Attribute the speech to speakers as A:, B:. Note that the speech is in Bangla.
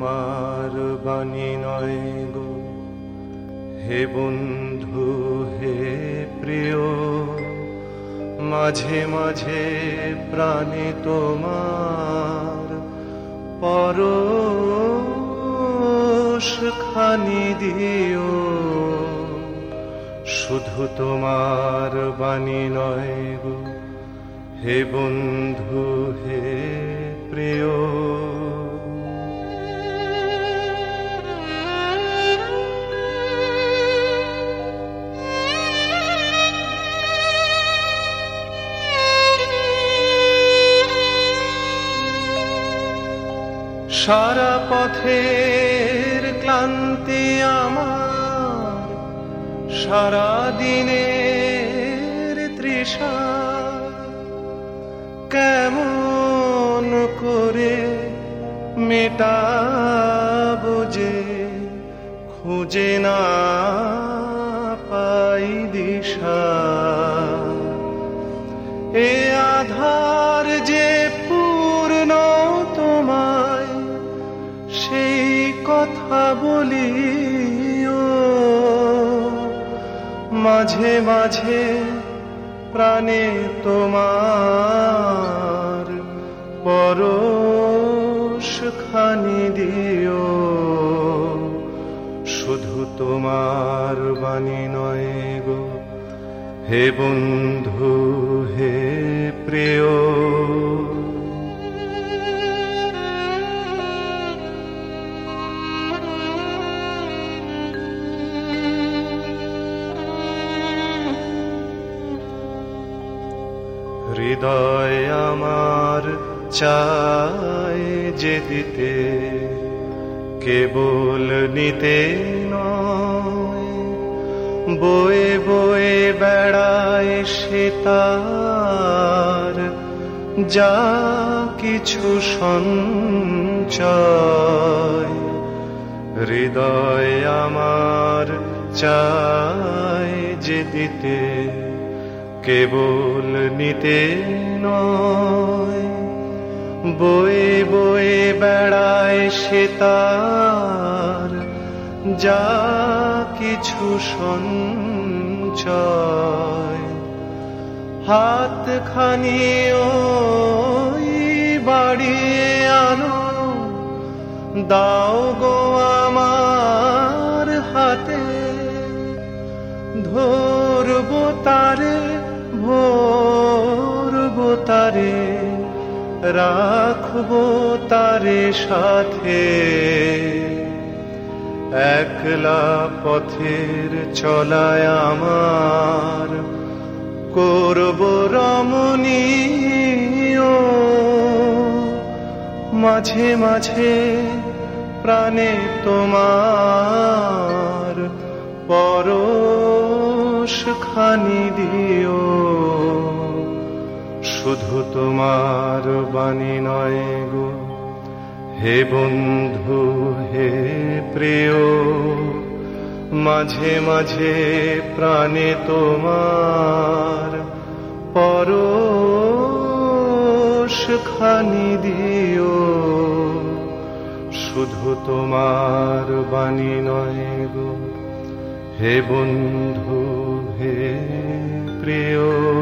A: তোমার বাণী নয় গো হে বন্ধু হে প্রিয়, মাঝে মাঝে প্রাণে তোমার পরশ খানি দিও। শুধু তোমার বাণী নয় গো হে বন্ধু হে প্রিয়। সারা পথের ক্লান্তি আমার, সারা দিনের তৃষা, কেমন করে মেটাবো যে খুঁজে না পাই দিশা। এ আধার যে পূর্ণ তোমায় সেই কথা বলিও। মাঝে মাঝে প্রাণে তোমার পরশ খানি দিও। শুধু তোমার বাণী নয় গো হে বন্ধু হে প্রিয়। হৃদয় আমার চায় যে দিতে, কেবল নিতে নয়। বয়ে বয়ে বেড়ায় সে তার যা কিছু সঞ্চয়। হৃদয় আমার চায় যে দিতে, কেবল নিতে নয়। বয়ে বয়ে বেড়ায় সে তার যা কিছু সঞ্চয়। হাত খানি ওই বাড়িয়ে আনো, দাও গো আমার হাতে। ধরবো তারে ভরবো তারে, রাখবো তারে সাথে। একলা পথের চলায় আমার করবো রমণীয়। মাঝে মাঝে প্রাণে তোমার পরশ খানি দিও। শুধু তোমার বাণী নয় গো হে বন্ধু হে প্রিয়। মাঝে মাঝে প্রাণে তোমার পরশ খানি দিও। শুধু তোমার বাণী নয় গো হে বন্ধু হে প্রিয়।